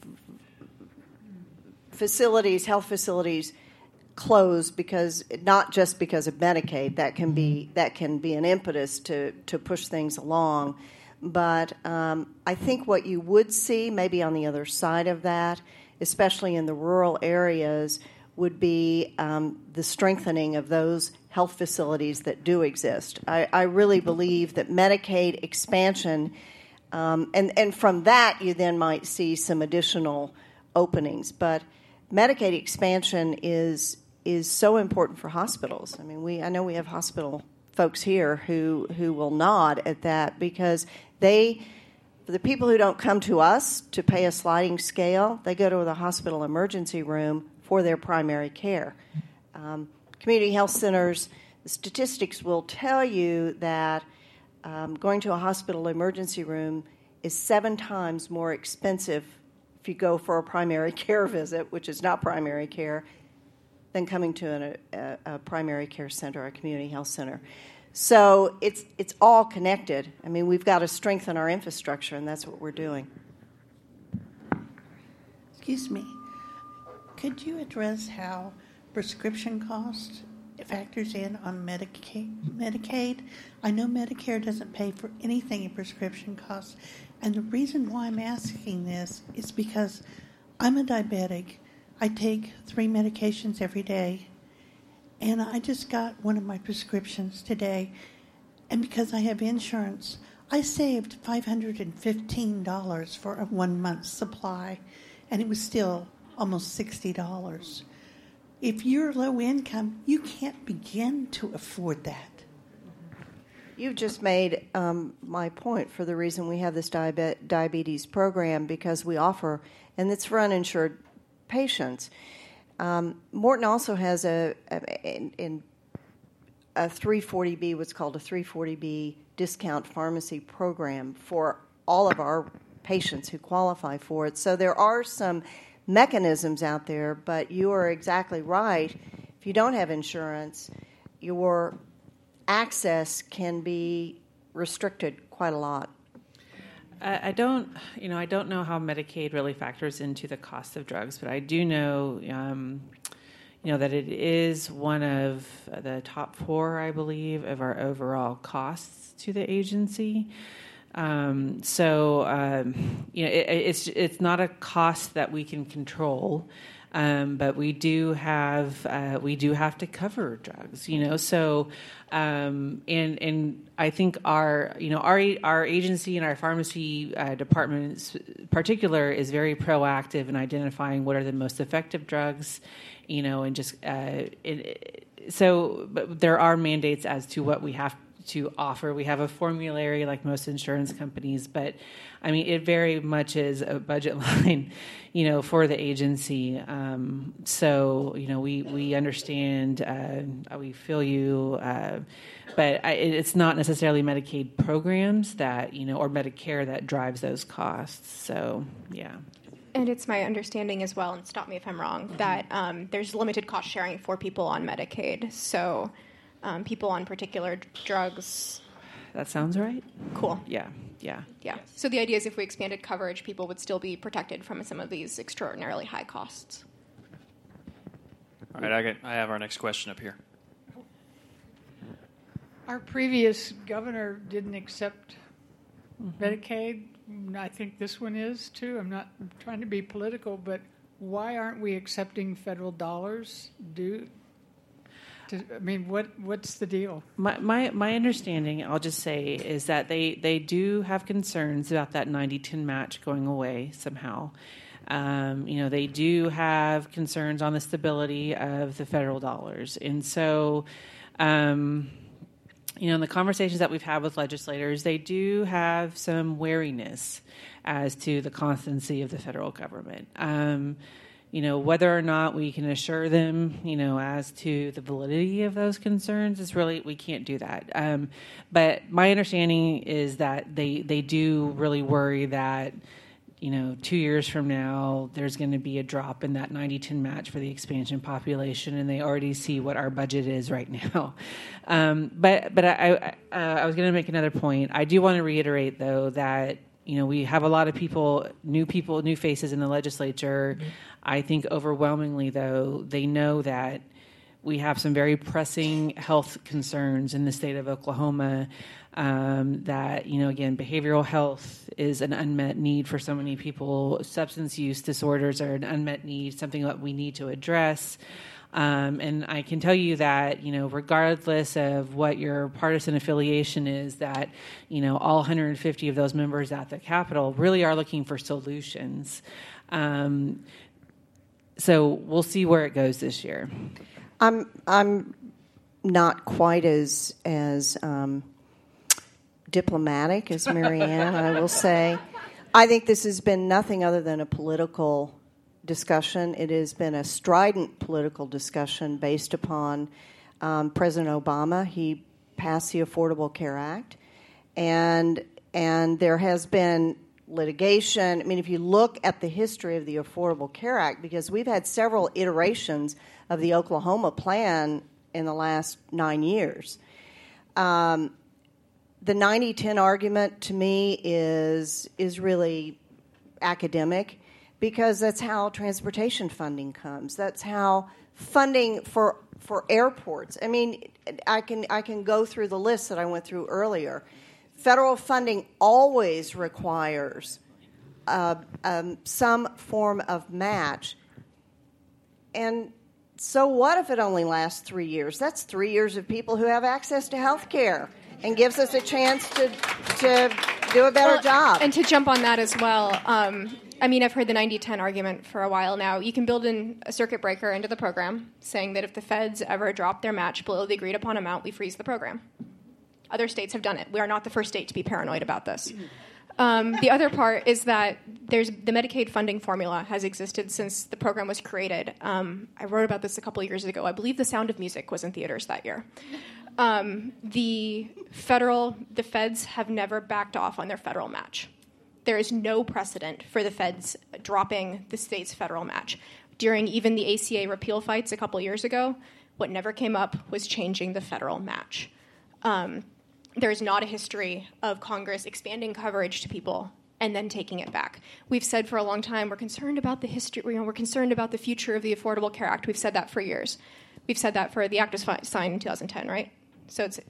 health facilities close because not just because of Medicaid. That can be an impetus to push things along. But I think what you would see maybe on the other side of that, especially in the rural areas, would be the strengthening of those health facilities that do exist. I really believe that Medicaid expansion, and from that you then might see some additional openings. But Medicaid expansion is so important for hospitals. I mean, I know we have hospital folks here who will nod at that because for the people who don't come to us to pay a sliding scale, they go to the hospital emergency room for their primary care. Community health centers, the statistics will tell you that going to a hospital emergency room is 7 times more expensive if you go for a primary care visit, which is not primary care, than coming to a primary care center, a community health center. So it's all connected. I mean, we've got to strengthen our infrastructure, and that's what we're doing. Excuse me. Could you address how prescription cost factors in on Medicaid? I know Medicare doesn't pay for anything in prescription costs, and the reason why I'm asking this is because I'm a diabetic. I take 3 medications every day, and I just got one of my prescriptions today, and because I have insurance, I saved $515 for a 1-month supply, and it was still almost $60. If you're low income, you can't begin to afford that. You've just made my point for the reason we have this diabetes program, because we offer, and it's for uninsured patients. Morton also has a 340B, what's called a 340B discount pharmacy program for all of our patients who qualify for it. So there are some mechanisms out there, but you are exactly right. If you don't have insurance, your access can be restricted quite a lot. I don't know how Medicaid really factors into the cost of drugs, but I do know, that it is one of the top 4, I believe, of our overall costs to the agency. It's not a cost that we can control, but we do have to cover drugs. So and I think our agency and our pharmacy department in particular is very proactive in identifying what are the most effective drugs, and just but there are mandates as to what we have to offer. We have a formulary like most insurance companies, but I mean, it very much is a budget line, for the agency. So, we understand, we feel you, but it's not necessarily Medicaid programs that, or Medicare that drives those costs. So, yeah. And it's my understanding as well, and stop me if I'm wrong, that there's limited cost sharing for people on Medicaid. So people on particular drugs. That sounds right. Cool. Yeah. So the idea is if we expanded coverage, people would still be protected from some of these extraordinarily high costs. All right, I have our next question up here. Our previous governor didn't accept Medicaid. I think this one is, too. I'm not trying to be political, but why aren't we accepting federal dollars? What's the deal? My understanding, I'll just say, is that they do have concerns about that 90-10 match going away somehow. They do have concerns on the stability of the federal dollars. And so, in the conversations that we've had with legislators, they do have some wariness as to the constancy of the federal government. Whether or not we can assure them, as to the validity of those concerns is really, we can't do that. But my understanding is that they do really worry that, 2 years from now, there's going to be a drop in that 90-10 match for the expansion population, and they already see what our budget is right now. But I was going to make another point. I do want to reiterate, though, that we have a lot of new faces in the legislature. Mm-hmm. I think overwhelmingly, though, they know that we have some very pressing health concerns in the state of Oklahoma. That, again, behavioral health is an unmet need for so many people. Substance use disorders are an unmet need, something that we need to address. And I can tell you that, regardless of what your partisan affiliation is, that, all 150 of those members at the Capitol really are looking for solutions. So we'll see where it goes this year. I'm not quite as diplomatic as Marianne, I will say. I think this has been nothing other than a political discussion. It has been a strident political discussion based upon President Obama. He passed the Affordable Care Act, and there has been litigation. I mean, if you look at the history of the Affordable Care Act, because we've had several iterations of the Oklahoma plan in the last 9 years, the 90-10 argument to me is really academic, because that's how transportation funding comes. That's how funding for airports. I mean, I can go through the list that I went through earlier. Federal funding always requires some form of match. And so what if it only lasts 3 years? That's 3 years of people who have access to health care and gives us a chance to do a better job. And to jump on that as well, I've heard the 90-10 argument for a while now. You can build in a circuit breaker into the program saying that if the feds ever drop their match below the agreed upon amount, we freeze the program. Other states have done it. We are not the first state to be paranoid about this. The other part is that the Medicaid funding formula has existed since the program was created. I wrote about this a couple of years ago. I believe The Sound of Music was in theaters that year. The feds have never backed off on their federal match. There is no precedent for the feds dropping the state's federal match. During even the ACA repeal fights a couple years ago, what never came up was changing the federal match. There is not a history of Congress expanding coverage to people and then taking it back. We've said for a long time we're concerned about the history. We're concerned about the future of the Affordable Care Act. We've said that for years. We've said that for the act was signed in 2010, right? So it's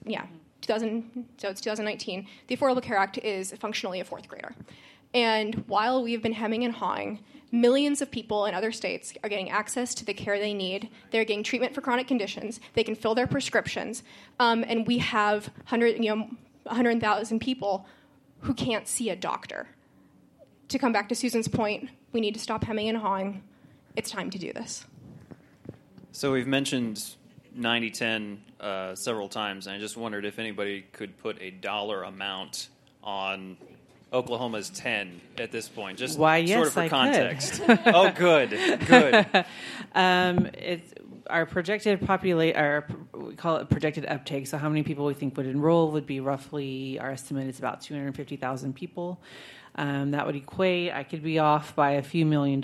2019. The Affordable Care Act is functionally a fourth grader. And while we've been hemming and hawing, millions of people in other states are getting access to the care they need. They're getting treatment for chronic conditions. They can fill their prescriptions. And we have 100,000 people who can't see a doctor. To come back to Susan's point, we need to stop hemming and hawing. It's time to do this. So we've mentioned 90-10 several times, and I just wondered if anybody could put a dollar amount on Oklahoma's 10 at this point, just Why, yes, sort of for I context. could. Oh, good. It's our projected we call it projected uptake. So how many people we think would enroll would be roughly, our estimate is about 250,000 people. That would equate, I could be off by a few $1 million,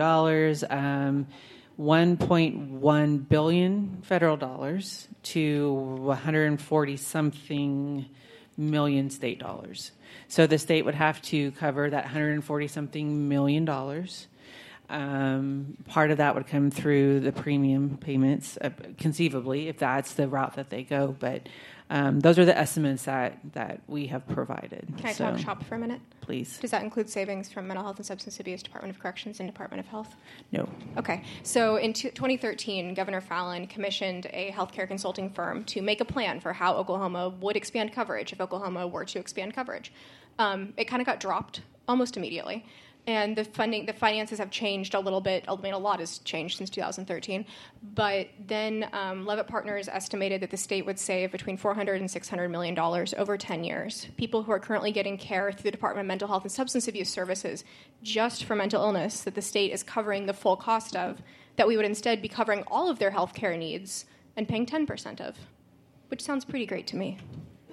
1.1 billion federal dollars to 140 something million state dollars. So the state would have to cover that 140 something $1 million. Part of that would come through the premium payments, conceivably, if that's the route that they go. But those are the estimates that we have provided. Can I talk shop for a minute? Please. Does that include savings from Mental Health and Substance Abuse, Department of Corrections, and Department of Health? No. Okay. So in 2013, Governor Fallin commissioned a healthcare consulting firm to make a plan for how Oklahoma would expand coverage if Oklahoma were to expand coverage. It kind of got dropped almost immediately. And the finances have changed a little bit. I mean, a lot has changed since 2013. But then Levitt Partners estimated that the state would save between $400 and $600 million over 10 years. People who are currently getting care through the Department of Mental Health and Substance Abuse Services just for mental illness that the state is covering the full cost of, that we would instead be covering all of their health care needs and paying 10% of, which sounds pretty great to me.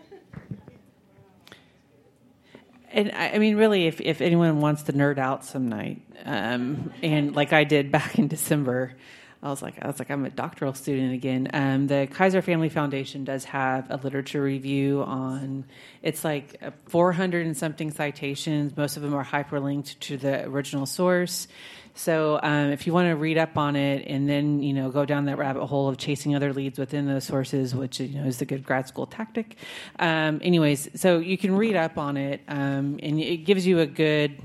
And I mean, really, if anyone wants to nerd out some night, and like I did back in December, I was like, I'm a doctoral student again. The Kaiser Family Foundation does have a literature review on. It's like 400 and something citations. Most of them are hyperlinked to the original source. So if you want to read up on it and then, go down that rabbit hole of chasing other leads within those sources, which, is the good grad school tactic. Anyways, so you can read up on it, and it gives you a good,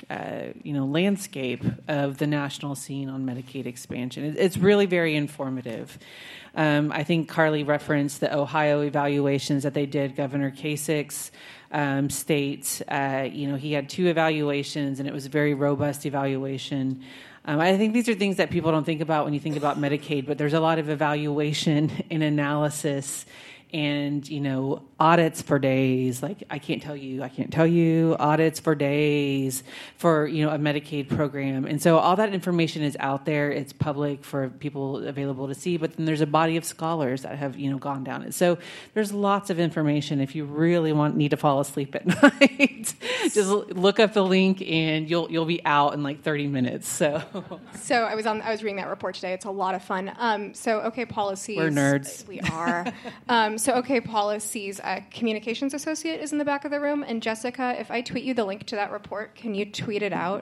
landscape of the national scene on Medicaid expansion. It's really very informative. I think Carly referenced the Ohio evaluations that they did. Governor Kasich's states, he had 2 evaluations, and it was a very robust evaluation. I think these are things that people don't think about when you think about Medicaid, but there's a lot of evaluation and analysis and, audits for days. Like, I can't tell you, audits for days for, a Medicaid program. And so all that information is out there. It's public for people available to see, but then there's a body of scholars that have, gone down it. So there's lots of information. If you really need to fall asleep at night, just look up the link and you'll be out in like 30 minutes. So I was reading that report today. It's a lot of fun. So OK Policies. We're nerds. We are. So OK Policies, communications associate is in the back of the room. And Jessica, if I tweet you the link to that report, can you tweet it out?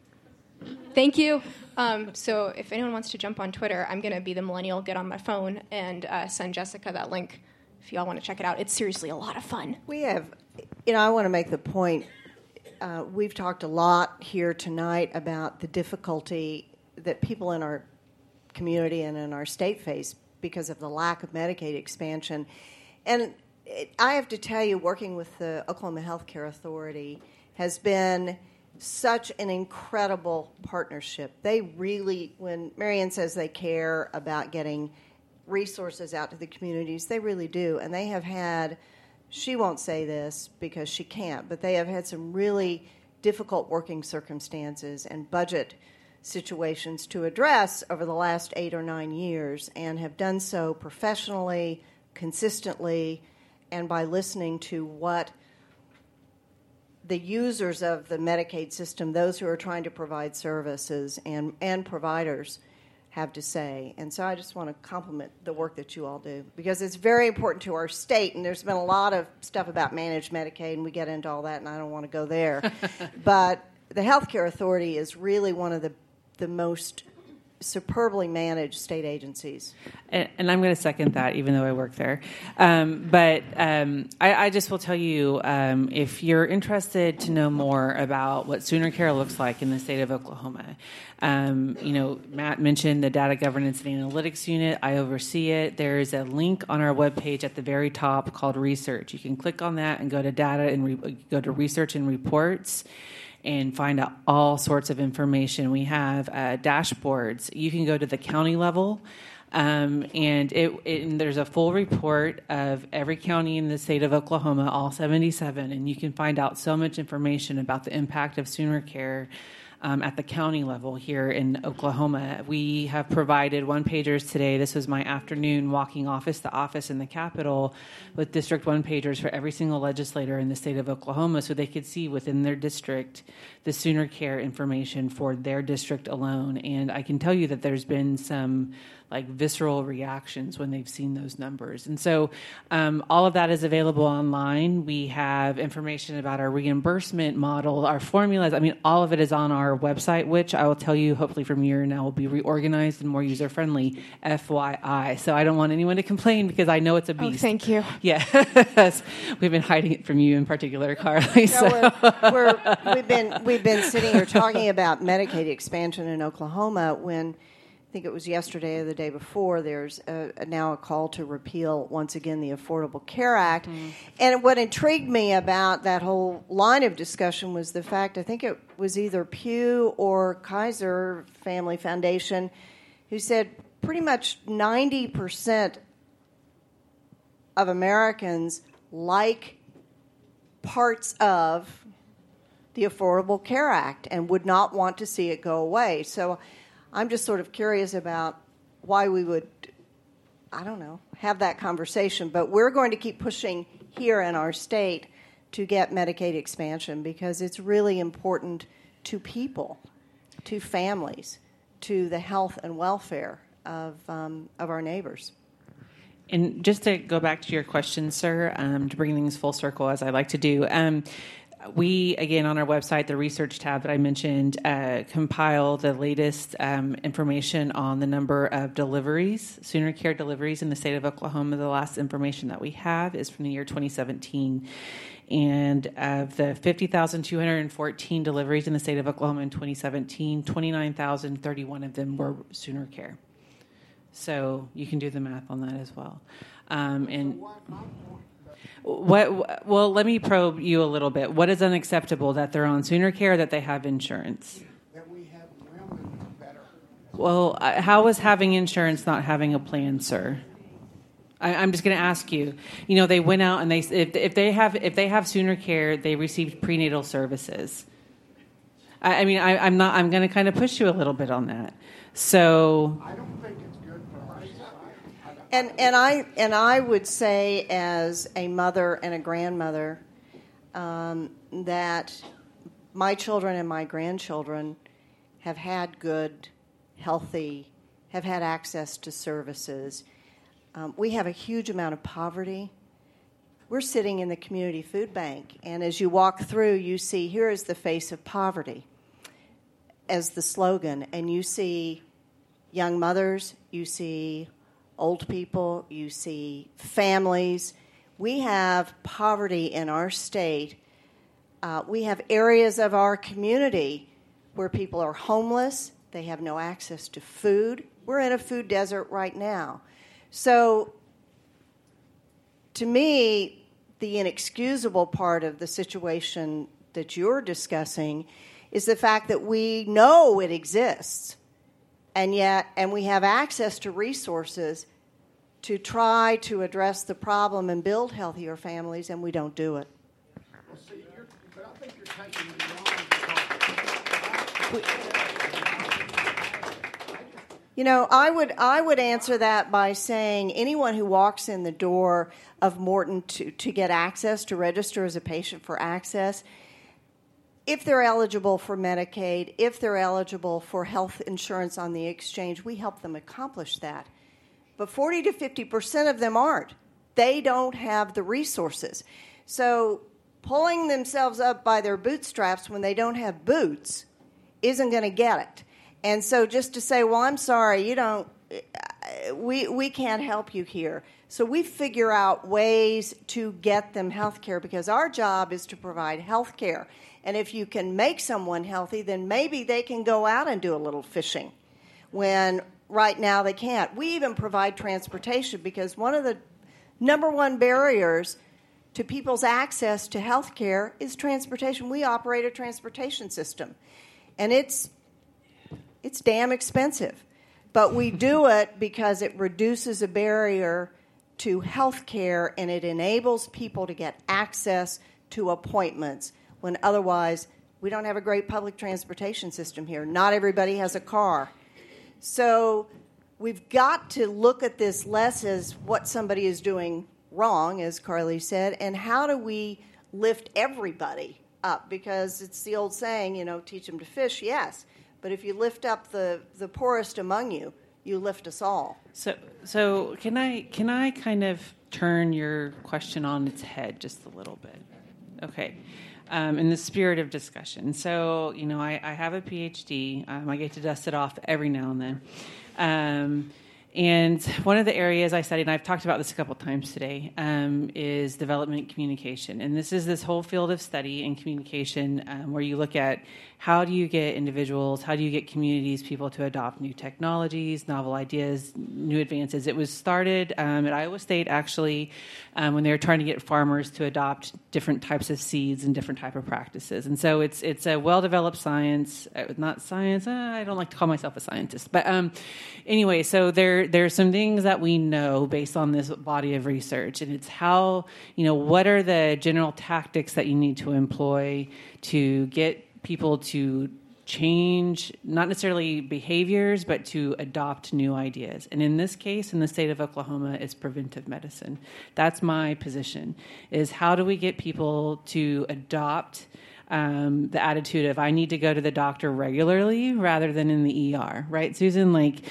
Thank you. So if anyone wants to jump on Twitter, I'm going to be the millennial, get on my phone, and send Jessica that link if y'all want to check it out. It's seriously a lot of fun. We have, I want to make the point, we've talked a lot here tonight about the difficulty that people in our community and in our state face because of the lack of Medicaid expansion. And I have to tell you, working with the Oklahoma Healthcare Authority has been such an incredible partnership. They really, when Marianne says they care about getting resources out to the communities, they really do. And they have had, she won't say this because she can't, but they have had some really difficult working circumstances and budget situations to address over the last 8 or 9 years, and have done so professionally, consistently, and by listening to what the users of the Medicaid system, those who are trying to provide services and providers, have to say. And so I just want to compliment the work that you all do, because it's very important to our state, and there's been a lot of stuff about managed Medicaid, and we get into all that, and I don't want to go there. But the Healthcare Authority is really one of the most superbly managed state agencies. And I'm going to second that, even though I work there. But I just will tell you, if you're interested to know more about what Sooner Care looks like in the state of Oklahoma, Matt mentioned the Data Governance and Analytics Unit. I oversee it. There's a link on our webpage at the very top called Research. You can click on that and go to Data and go to Research and Reports and find out all sorts of information. We have dashboards. You can go to the county level And there's a full report of every county in the state of Oklahoma, all 77, and you can find out so much information about the impact of Sooner Care at the county level here in Oklahoma. We have provided one-pagers today. This was my afternoon walking office to office in the Capitol with District 1-pagers for every single legislator in the state of Oklahoma so they could see within their district the Sooner Care information for their district alone. And I can tell you that there's been some visceral reactions when they've seen those numbers. And so all of that is available online. We have information about our reimbursement model, our formulas. I mean, all of it is on our website, which I will tell you hopefully from here now will be reorganized and more user-friendly, FYI. So I don't want anyone to complain because I know it's a beast. Oh, thank you. Yes. We've been hiding it from you in particular, Carly. We've been sitting here talking about Medicaid expansion in Oklahoma when I think it was yesterday or the day before, there's now a call to repeal, once again, the Affordable Care Act. Mm. And what intrigued me about that whole line of discussion was the fact, I think it was either Pew or Kaiser Family Foundation, who said pretty much 90% of Americans like parts of the Affordable Care Act and would not want to see it go away. So I'm just sort of curious about why we would, have that conversation. But we're going to keep pushing here in our state to get Medicaid expansion because it's really important to people, to families, to the health and welfare of our neighbors. And just to go back to your question, sir, to bring things full circle, as I like to do, we, again, on our website, the research tab that I mentioned, compile the latest information on the number of deliveries, Sooner Care deliveries in the state of Oklahoma. The last information that we have is from the year 2017. And of the 50,214 deliveries in the state of Oklahoma in 2017, 29,031 of them were Sooner Care. So you can do the math on that as well. Well, let me probe you a little bit. What is unacceptable? That they're on Sooner Care, that they have insurance? That we have women better. Well, how is having insurance not having a plan, sir? I'm just going to ask you. You know, they went out and if they have Sooner Care, they received prenatal services. I'm going to kind of push you a little bit on that. So I don't think it's good for our society. And I would say, as a mother and a grandmother, that my children and my grandchildren have had good, healthy, have had access to services. We have a huge amount of poverty. We're sitting in the community food bank, and as you walk through, you see, here is the face of poverty as the slogan, and you see young mothers, you see old people, you see families. We have poverty in our state. We have areas of our community where people are homeless. They have no access to food. We're in a food desert right now. So, to me, the inexcusable part of the situation that you're discussing is the fact that we know it exists. And we have access to resources to try to address the problem and build healthier families, and we don't do it. Well, see, but I think you're taking it wrong. You know, I would answer that by saying anyone who walks in the door of Morton to get access, to register as a patient for access, if they're eligible for Medicaid, if they're eligible for health insurance on the exchange, we help them accomplish that. But 40 to 50% of them aren't. They don't have the resources. So pulling themselves up by their bootstraps when they don't have boots isn't going to get it. And so just to say, well, I'm sorry, we can't help you here. So we figure out ways to get them health care because our job is to provide health care. And if you can make someone healthy, then maybe they can go out and do a little fishing when right now they can't. We even provide transportation because one of the number one barriers to people's access to health care is transportation. We operate a transportation system, and it's damn expensive But we do it because it reduces a barrier to health care, and it enables people to get access to appointments when otherwise we don't have a great public transportation system here. Not everybody has a car. So we've got to look at this less as what somebody is doing wrong, as Carly said, and how do we lift everybody up? Because it's the old saying, teach them to fish, yes. But if you lift up the poorest among you, you lift us all. So can I kind of turn your question on its head just a little bit? Okay. In the spirit of discussion. So, I have a PhD. I get to dust it off every now and then. And one of the areas I study, and I've talked about this a couple times today, is development communication. And this is this whole field of study in communication where you look at how do you get individuals, how do you get communities, people to adopt new technologies, novel ideas, new advances. It was started at Iowa State, actually, when they were trying to get farmers to adopt different types of seeds and different type of practices. And so it's a well-developed science, not science, I don't like to call myself a scientist. But anyway, so there's some things that we know based on this body of research, and it's how, what are the general tactics that you need to employ to get people to change, not necessarily behaviors, but to adopt new ideas. And in this case, in the state of Oklahoma, it's preventive medicine. That's my position, is how do we get people to adopt the attitude of I need to go to the doctor regularly rather than in the ER, right, Susan?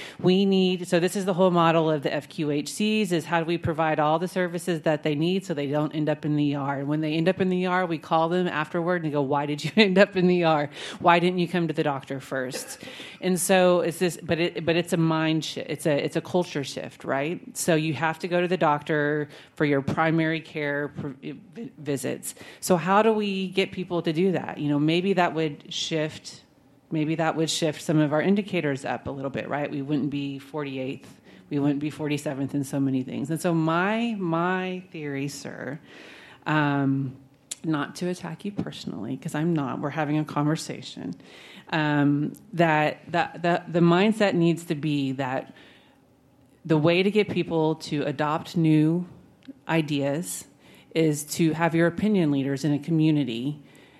So this is the whole model of the FQHCs, is how do we provide all the services that they need so they don't end up in the ER. And when they end up in the ER, we call them afterward and go, why did you end up in the ER? Why didn't you come to the doctor first? And so it's this, but it's a mind shift. It's a culture shift, right? So you have to go to the doctor for your primary care visits. So how do we get people to do that? Maybe that would shift some of our indicators up a little bit, right? We wouldn't be 48th, we wouldn't be 47th in so many things. And so my theory, sir, not to attack you personally, because I'm not, we're having a conversation, that the mindset needs to be that the way to get people to adopt new ideas is to have your opinion leaders in a community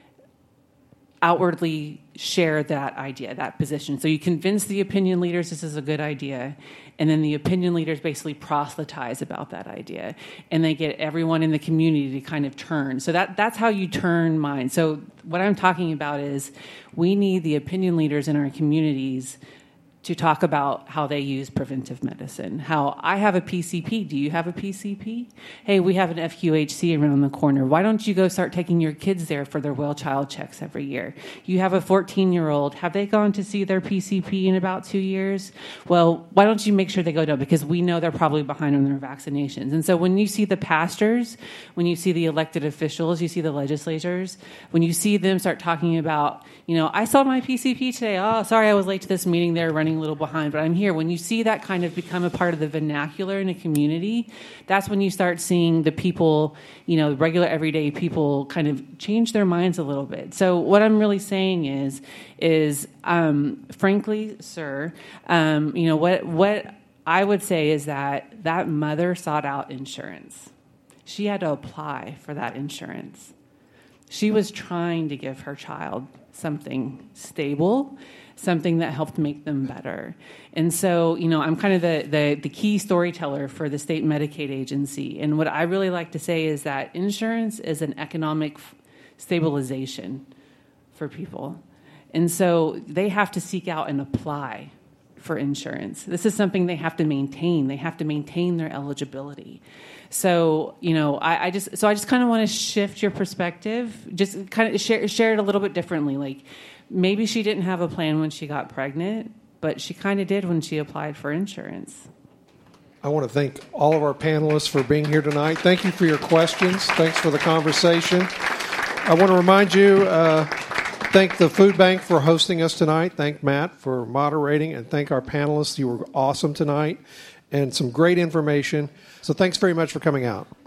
outwardly share that idea, that position. So you convince the opinion leaders this is a good idea, and then the opinion leaders basically proselytize about that idea, and they get everyone in the community to kind of turn. So that's how you turn minds. So what I'm talking about is we need the opinion leaders in our communities to talk about how they use preventive medicine. How I have a PCP. Do you have a PCP? Hey, we have an FQHC around the corner. Why don't you go start taking your kids there for their well child checks every year? You have a 14-year-old. Have they gone to see their PCP in about 2 years? Well, why don't you make sure they go to, because we know they're probably behind on their vaccinations. And so when you see the pastors, when you see the elected officials, you see the legislators, when you see them start talking about, I saw my PCP today. Oh, sorry, I was late to this meeting. They're running a little behind, but I'm here. When you see that kind of become a part of the vernacular in a community, that's when you start seeing the people, regular everyday people kind of change their minds a little bit. So what I'm really saying is frankly, sir, what I would say is that mother sought out insurance. She had to apply for that insurance. She was trying to give her child something stable, something that helped make them better. And so, I'm kind of the key storyteller for the state Medicaid agency. And what I really like to say is that insurance is an economic stabilization for people. And so they have to seek out and apply for insurance. This is something they have to maintain. They have to maintain their eligibility. So, I just kind of want to shift your perspective, just kind of share it a little bit differently. Maybe she didn't have a plan when she got pregnant, but she kind of did when she applied for insurance. I want to thank all of our panelists for being here tonight. Thank you for your questions. Thanks for the conversation. I want to remind you, thank the Food Bank for hosting us tonight. Thank Matt for moderating, and thank our panelists. You were awesome tonight and some great information. So thanks very much for coming out.